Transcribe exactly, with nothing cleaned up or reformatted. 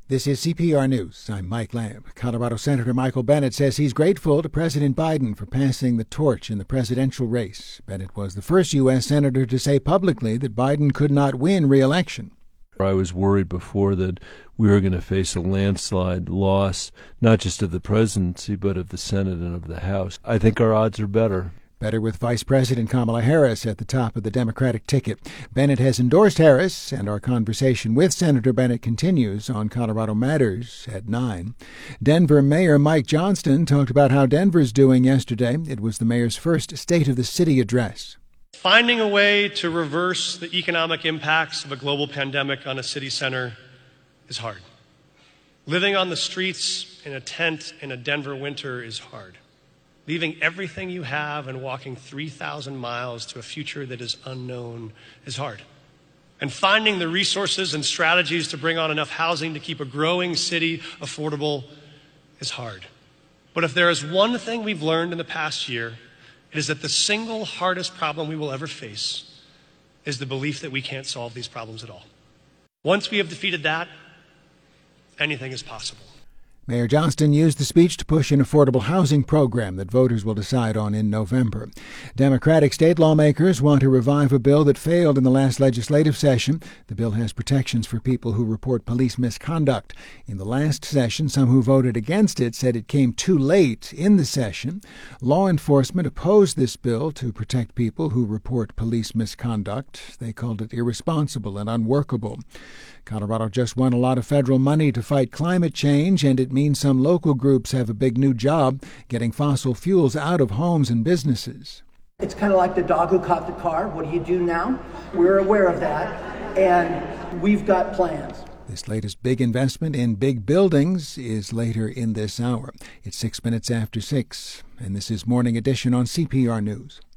This is C P R News. I'm Mike Lamb. Colorado Senator Michael Bennet says he's grateful to President Biden for passing the torch in the presidential race. Bennet was the first U S senator to say publicly that Biden could not win re-election. I was worried before that we were going to face a landslide loss, not just of the presidency, but of the Senate and of the House. I think our odds are better. Better with Vice President Kamala Harris at the top of the Democratic ticket. Bennet has endorsed Harris, and our conversation with Senator Bennet continues on Colorado Matters at nine. Denver Mayor Mike Johnston talked about how Denver's doing yesterday. It was the mayor's first State of the City address. Finding a way to reverse the economic impacts of a global pandemic on a city center is hard. Living on the streets in a tent in a Denver winter is hard. Leaving everything you have and walking three thousand miles to a future that is unknown is hard. And finding the resources and strategies to bring on enough housing to keep a growing city affordable is hard. But if there is one thing we've learned in the past year, it is that the single hardest problem we will ever face is the belief that we can't solve these problems at all. Once we have defeated that, anything is possible. Mayor Johnston used the speech to push an affordable housing program that voters will decide on in November. Democratic state lawmakers want to revive a bill that failed in the last legislative session. The bill has protections for people who report police misconduct. In the last session, some who voted against it said it came too late in the session. Law enforcement opposed this bill to protect people who report police misconduct. They called it irresponsible and unworkable. Colorado just won a lot of federal money to fight climate change, and it means some local groups have a big new job getting fossil fuels out of homes and businesses. It's kind of like the dog who caught the car. What do you do now? We're aware of that, and we've got plans. This latest big investment in big buildings is later in this hour. It's six minutes after six, and this is Morning Edition on C P R News.